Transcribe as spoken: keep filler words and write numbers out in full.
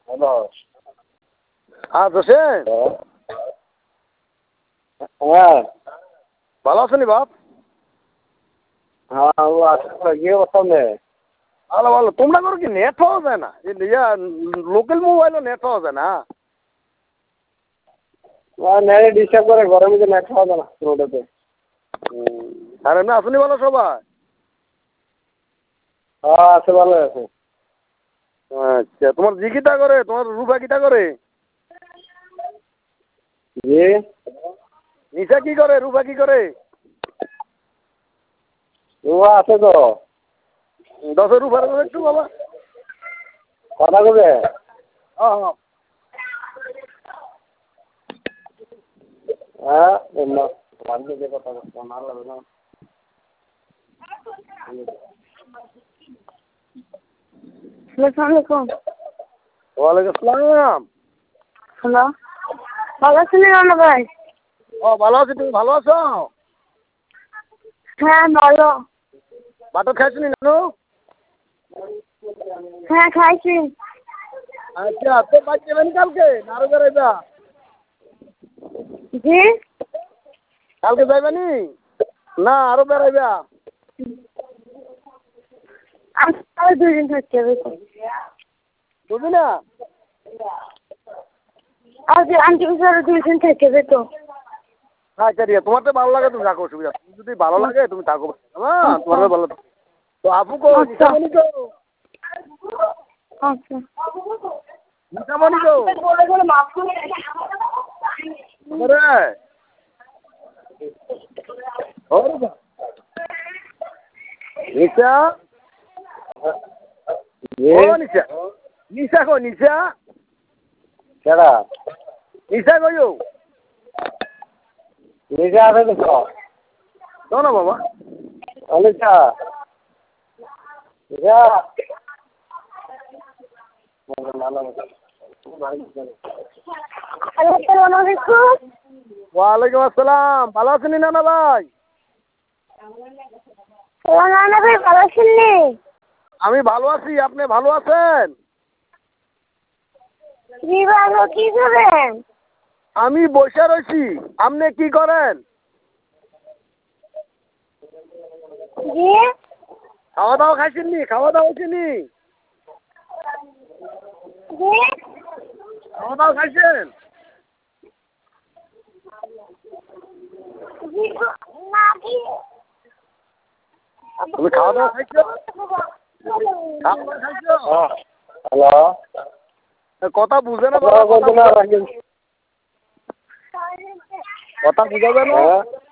Hello. হ্যাঁ জোসেন। হ্যাঁ ভালো আছেন বাপ? হ্যাঁ ও আছে কি অবস্থা নেই? ভালো ভালো। তোমরা করো কি নেট পাওয়া যায় না? ইয়া লোকাল মোবাইলও নেট পাওয়া যায় না? নেট ডিস্টার্ব করে ঘরের মধ্যে নেট পাওয়া যায় না রোডেতে। আর এমনি আসুনি ভালো সবাই? হ্যাঁ আছে ভালো আছে। আচ্ছা তোমার জি কিটা করে? তোমার রূপা কিটা করে? জি নিশা কি করে? রূপা কি করে? ও আছে তো। দশের রূপার একটু বাবা কথা কবে? হ্যাঁ হ্যাঁ। হ্যাঁ এমন বাড়িতে যে কথা না লাগে না। আসসালামু আলাইকুম। ওয়ালাইকুম আসসালাম। হ্যালো, ভালো আছেন রানা ভাই? ও ভালো আছি। তুমি ভালো আছো? হ্যাঁ ভালো। বাটো খাইছো নি নানু? হ্যাঁ খাইছি। আচ্ছা তো বাড়ি যাবেন কালকে না আরো বেড়াইবা? জি কালকে যাইবানি না আরো বেড়াইবা? আমি দুই দিন থাকতে হবে তো। বুঝলি না? আজ আন্টি স্যার দুই দিন থেকে হবে তো। আচ্ছা ঠিক আছে। তোমার তো ভালো লাগে তুমি থাকো, অসুবিধা নেই। যদি ভালো লাগে তুমি থাকো। হ্যাঁ তোমার ভালো থাকো। তো আপু কো আচ্ছা নিশামণি কো? আচ্ছা নিশামণি কো? রে ও নিশা ও নিশা নিশা কো নিশা কেডা? নিশা কইও নিজে আছে তো। দাও না বাবা। অনিতা যা আসসালামু আলাইকুম। ওয়ালাইকুম আসসালাম। ভালো আছেন নানা ভাই? রানা ভাই ভালো আছেন নি? আমি ভালো আছি। আপনি ভালো আছেন? জি ভালো। কি করেন? আমি বসে রয়েছি। আপনি কি করেন? জি খাওয়া দাওয়া খাইছেন নি? খাওয়া দাওয়া হয়েছে নি? জি খাওয়া দাওয়া খাইছেন? জি না কি তুমি খাওয়া দাওয়া খাইছো? খাওয়া দাওয়া খাইছো? হ্যালো কথা বুঝে না বাবা। কথা বুঝা যায় না।